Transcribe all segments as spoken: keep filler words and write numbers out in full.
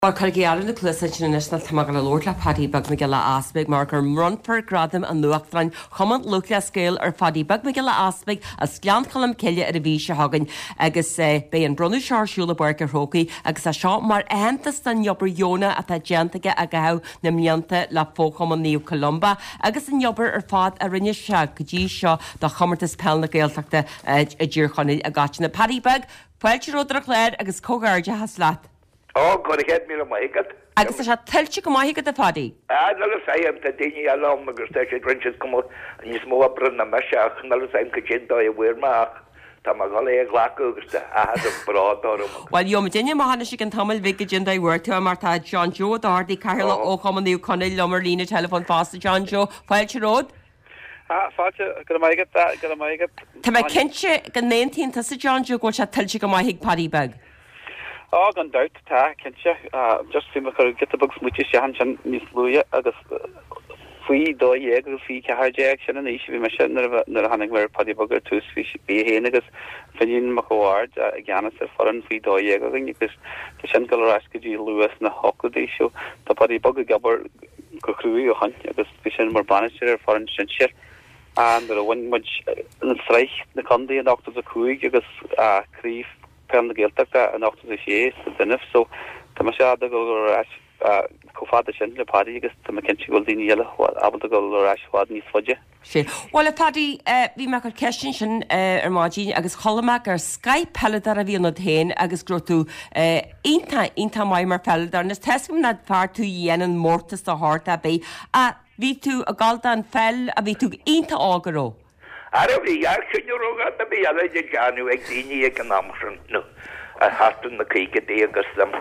Or Calgary na Clusa National Tamagal Lord La Paddy Bug Miguel Aspig marker Runper Gradam and Luachtrain Common Lucia Scale or Paddy Bug Miguel Aspig as Glan Colum Kelia at a Visha Hagen Agus Bay and Brunner Shar Shula Barker Hockey Agus a shot mar Antastan Yobber Yona at a Jantaga Agao Namianta La Focom New Columba Agus and Yobber or Fad a Rinnish Shag G Shaw the Hummertus Pelna Gale Takta a Jircon a Gachina Paddy Bug Pelcher Odra Clad Agus Cogarja has lat. Oh, God, I get me on my head. I guess I shall tell you come on, get the party. I know I am the Dini along because the drenches come out and you small up in the Mashach, and all the time Kajinda, I wear mark. Tamagale, Glaco, I had a broad or Well, you're Virginia Mahanish can Tamil Vikajin, I work to Martha John Joe, Darty, Carol, O'Common, the Connell, Lummerlina, telephone fast, John Joe, Welch Road. Ah, Father, can I get that? Can I get to my Kenche, the nineteenth as a John Joe, which I tell you my hig paddy bag. Oh, gone doubt ta kencha uh just see me get the books which is han chan Miss Luya agus fui do ye go fi ka action and issue me shan na na hanig mer paddy bugger to fish be hen agus fenin macward again as foreign fui do ye go thing because the shan color ask you Lewis na hokudi show the paddy bugger gabber go crew han agus fishin more banisher foreign share and the one much in strike the condi and doctors a crew agus uh creef pen the Geltaka and after the Shays, the Nif, so Tamasha the Gol uh Kofata Shendler Paddy, I guess the McKenzie Goldini Yellow, what able to go Rash Wadney Fudge. She well a Paddy uh we make a question uh or Margie agus Holomac or Sky Pellet a vi on the agus grow to uh inta inta Mimer Pellet and test from that far to yen and mortis the heart that be uh we to a Galdan fell a we took inta Auguro. Arabi, I should you roga to be a legend Janu Exini economic no I have to the cake at the August them.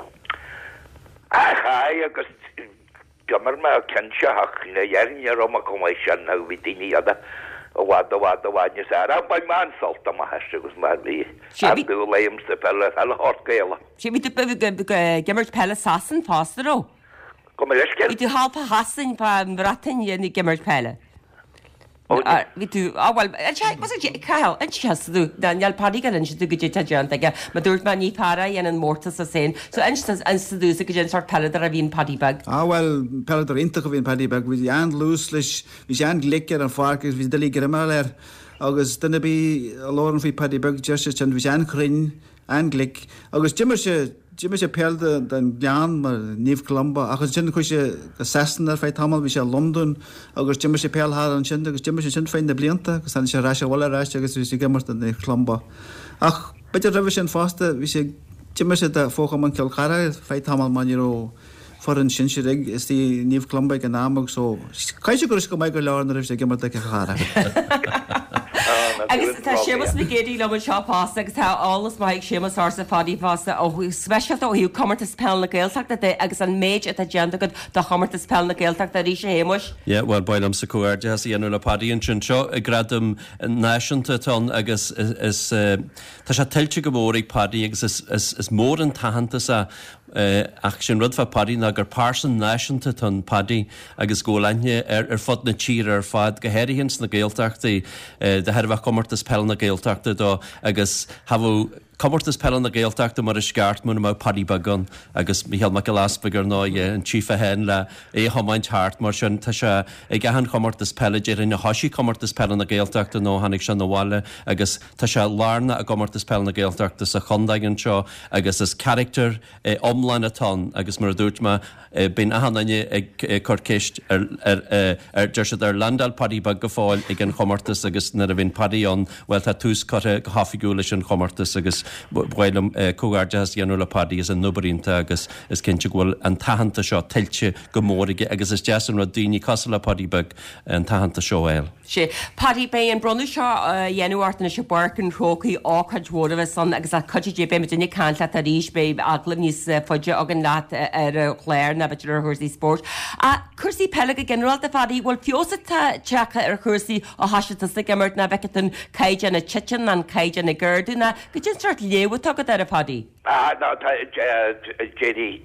I August Gummerma Kenshahak in a Yarnia Roma commission now with any other what the what the one you said up by man salt the master was madly. And the lambs the fella fella hot gala. She be the Gimmert Palace Hassan faster. Come let's get it half a Hassan from Bratin in the Gimmert Palace. Uh, we do. Oh well, was it Kyle? And she has to do Daniel Padigan and she do get a giant again. But there's many para and mortis are saying. So and she says and to do the giant sort pellet in paddy bag. Ah well, pellet inter in paddy bag with the and looselish, with and liquor and farkers with the liquor maler. August then be a lot of paddy bag just and with and crin and glick. August Jimmer Jimmy Pelde den Jan mar Neve Columba agus sin chuise assassin ar feit hamal vi sé London agus Jimmy Pel har an sin agus Jimmy sin fein de blianta agus an sé rasha wala rasha agus vi sé gemart den Columba ach beter revision faste vi sé Jimmy de fóchaman kelkara feit hamal maniro foreign sin sig is die Neve Columba genamog so kaise gurus go mai go learn er sé gemart de kelkara agus tá sémas na géirí le an seo pasta agus tá álas maiid sémas ása fadí pasta ó speisial ó hiú commartas pell na Gaeltachta de agus an méid a agenda go do commartas pell na Gaeltachta rí sé hémas. Yeah, well bailm sa cuairde has íanú le padí an sin seo a gradam náisiúnta tón agus is tá sé tiltte go mórí padí agus is mór an tahananta sa Uh, ach sin rud fa paddy na gur parson náisiúnta tón paddy agus ggólainne ar ar fod na tír ar fad gohéirihins na Gaeltachtaí uh, de herbh commartas pell na Gaeltachta do agus hafu commartas pell na Gaeltachta mar a sceart muna má paddy bagan agus Michael McAlaspagar ná an chief a hen le é hamáint hart mar sin tá se ag gahan commartas pell ar in na hasí commartas pell na Gaeltachta nó hanig se nóháile agus tá se lárna a commartas pell na Gaeltachta sa chundaigin seo agus is character uh, omlain atá agus mar a dúirt ma uh, bin ahananne ag uh, corcéist ar ar ar deirse ar landal paddy bag go fáil ag an commartas agus na a bhín paddy an well tá tús cote hafiúla sin commartas agus bhilm cógarde has dhéanú le paddy is an nubarínta agus is cinnte ghfuil an tahananta seo tiltte go mórige agus is deasan ra daoine casa le paddy bag an tahananta seo eil. sé Paddy Bay an brunne seo dhéanúart na se barcan rócaí áchadhóra san agus a codidé be mit duine canla a ríis be aglam níos foiide agan leat ar chléir na beidir ar chuirsaí sport. A chuirsaí pelega general de fadí bhfuil fiosa teacha ar chuirsaí ó hasisianta sa gimmart na bhecatan caiide na chitin an caiide na gurdúna go dtí start léú tugad ar a paddy. Ah no Jerry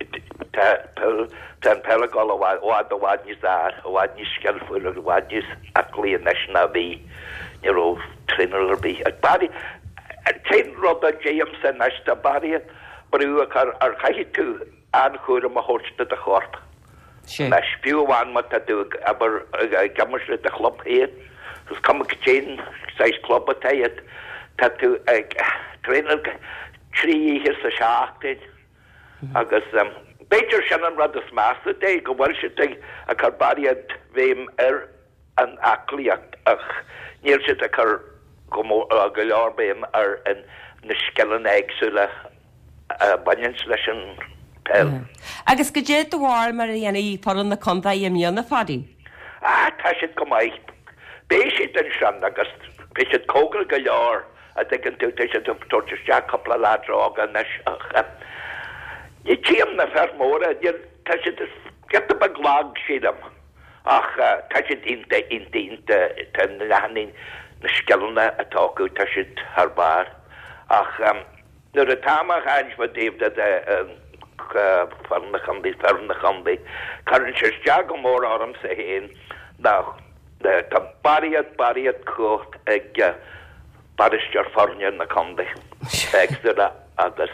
ten pelegol o wad o wad nis dar o wad nis skelfur o wad nis akli a national be you know trainer be at body at ten Robert James and nasta body but you are ar khaitu an chuúr a hósta a chorp. Na spiúháin mat a dú aber gamar a chlop héad, gus cum Jane seis club a taid tá tú ag trénar trí hir a seachtain agus Beiidir sin an rud is measa dé go bhfuil si a carbáiad bhéim ar an aclíocht ach níl si a chur go go leorbéim ar an na scellan éagsúla bain leis an pel. Agus go dé do bhhair mar a dhéanaí foran na conda i míonna fadí? Ah, tá si go maiid. Bé si an sin agus bé si cógal go leor a d an tú sé tuirte se coppla ládrá an ach Ní tíam na fermóra tá si get a baglág sídam ach tá si inte inte inte ten lehanin na skelna atáú tá si harbár ach nuair a táach eins fa déh farna chambí ferna chambí Caran sé ste go mór orm sa héin nach tá bariad bariad cót ag baristear farne na chambí extra agus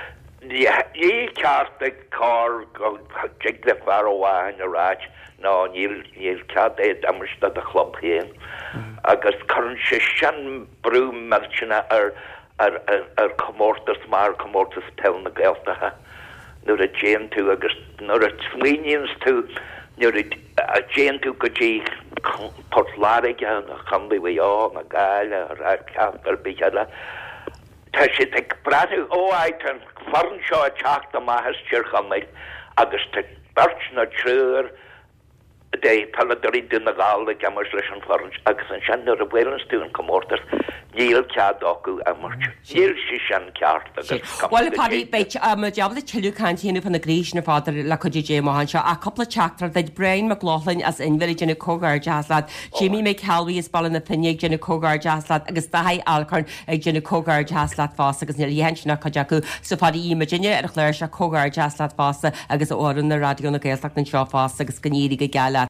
Ní ceart ag cá go jiig le far óháin aráid ná níl níl ceart é amrsta a chlub héin agus chuann sé sean brú mertena ar ar ar commórtas mar commórtas pel na gaeltathe nuair a déan tú agus nuair a slíons tú nuair a déan tú go dtí portláige na chambí bhá na gáile a ceart ar bíile Tá si ag bradu óáid an farn seo a teach a maithas tíirchaméid agus tá bert na trúr dé peladorí duna gála gamar leis an farn agus an sean nuair a bhhélann stún commórtas níl cead acu a mairt. Níl si sean ceart agus. Well padí beit a jobla tiú cantíanú fan na grís na fáidir le chu dé máhan seo a coppla teachtar d Brian McLaughlin as inhfuil gena cógar jazzlad, Jimmy McCalvey is ball na pinnig gena cógar jazzlad agus dahai alcarn ag gena cógar jazzlad fása agus níl dhéintna chuideacu so fadí imagine ar chléir se cógar jazzlad fása agus óran na radio na Gaeltacht an seo fása agus gníí go geala